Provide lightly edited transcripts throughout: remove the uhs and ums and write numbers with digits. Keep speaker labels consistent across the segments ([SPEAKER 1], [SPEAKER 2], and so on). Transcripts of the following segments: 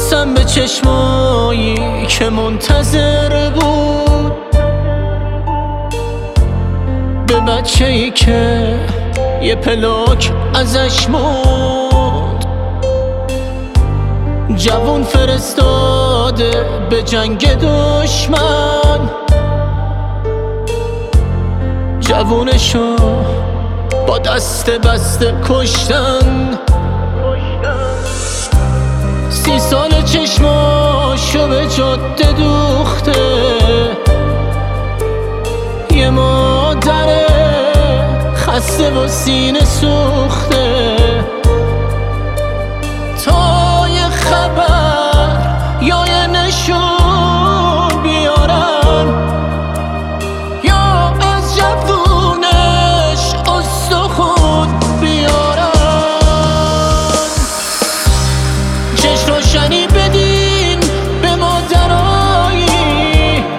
[SPEAKER 1] بوسم به چشمایی که منتظر بود، به بچه‌ای که یه پلاک ازش موند. جوون فرستاده به جنگ دشمن، جوونشو با دست بسته کشتن. 30 سال چشماشو به جاده دوخته، یه مادر خسته و سینه سوخته. تا یه خبر یا یه نشون بیارن، یا از جوونش استخون بیارن. چشم روشنی بدین به مادرایی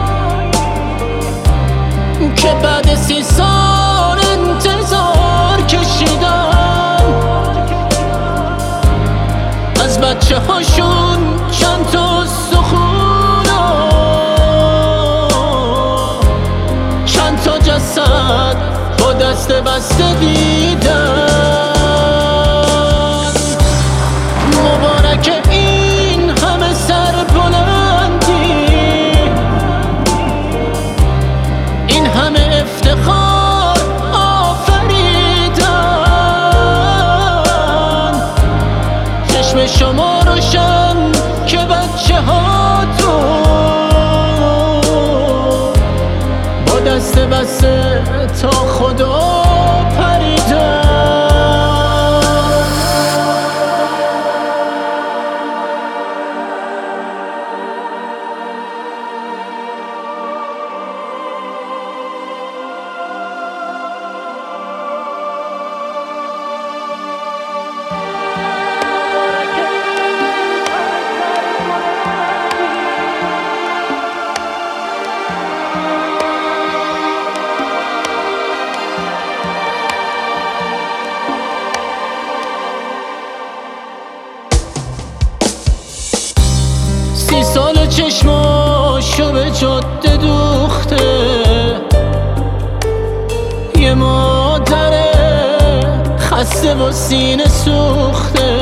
[SPEAKER 1] که بعد 30 سال انتظار کشیدن. از بچه هاشون چند تا استخون و چند تا جسد با دست بسته دیدن. مبارک این همه سربلندی، این همه افتخار آفریدن. چشم شما روشن که بچه هاتون با دست بسته تا خدا پریدن. سی سال چشماشو به جاده دوخته، یه مادر خسته و سینه سوخته.